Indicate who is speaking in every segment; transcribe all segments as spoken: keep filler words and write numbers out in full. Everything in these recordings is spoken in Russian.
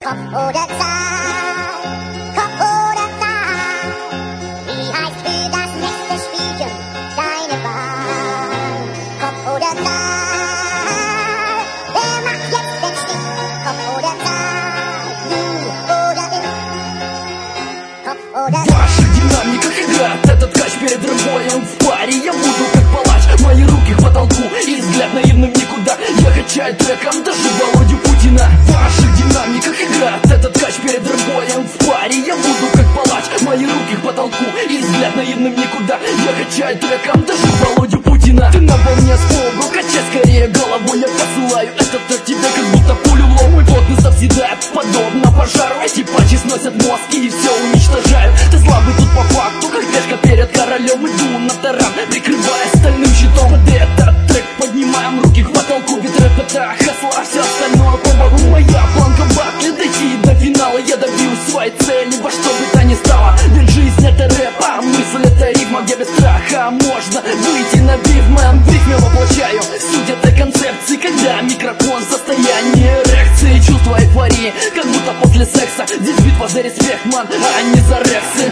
Speaker 1: Kopf oder Zahl, Kopf oder Zahl. Wie heißt für das nächste Spielchen deine Wahl? Kopf oder Zahl, wer macht jetzt den Stich? Kopf oder Zahl, du oder ich? Kopf oder Zahl.
Speaker 2: В ваших динамиках играет этот кач перед рыбоем. В паре я буду как палач, мои руки к потолку и взгляд наивным никуда. Я качаю треком даже Володю Путина. В ваших динамиках играет этот кач перед рыбоем. В паре я буду как палач, мои руки к потолку и взгляд наивным никуда. Я качаю треком даже Володю Путина. Ты на волне с полгу, качай скорее головой. Я посылаю этот трек тебе как будто пулю в лоб. Мой плотный съедает подобно пожару. Эти патчи сносят мозги и все уничтожают. Ты слабый тут по факту, как пешка перед королем. Иду на таран, прикрывая стальным щитом. Под этот трек поднимаем руки к потолку. Ведь рэп это хасла, все остальное по боку. Моя планка в батле дойти до финала. Я добьюсь своей цели во что бы то ни стало. Ведь жизнь это рэп, а мысль это рифма, где без страха можно выйти на биф. Мэн, в рифме воплощаю суть этой концепции, когда микрофон в состоянии эрекции. Чувство эйфории, как будто после секса. Здесь битва за респект, ман, а не за рексы.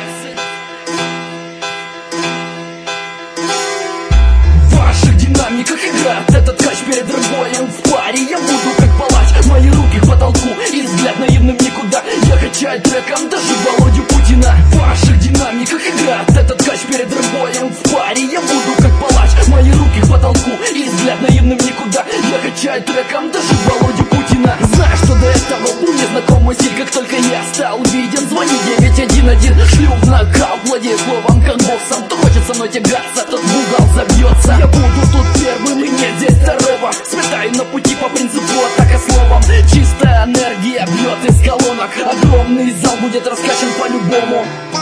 Speaker 2: В ваших динамиках играет этот кач перед рыбоем. В паре я буду как палач, мои руки к потолку и взгляд наивным никуда. Я качаю треком даже Володю Путина. В ваших динамиках играет этот кач перед рыбоем. В паре я буду как палач, мои руки к потолку и взгляд наивным никуда. Я качаю треком даже Володю Путина. Знаю, что до этого был незнакомый стиль. Как только я стал виден, звони девять один один. Шлю в нокаут, владею словом как боксом. Кто хочет со мной тягаться, тот в угол забьется. Я буду тут первым и нет здесь второго. Сметаю на пути по принципу атака словом. Чистая энергия бьет из колонок. Огромный зал будет раскачан по-любому.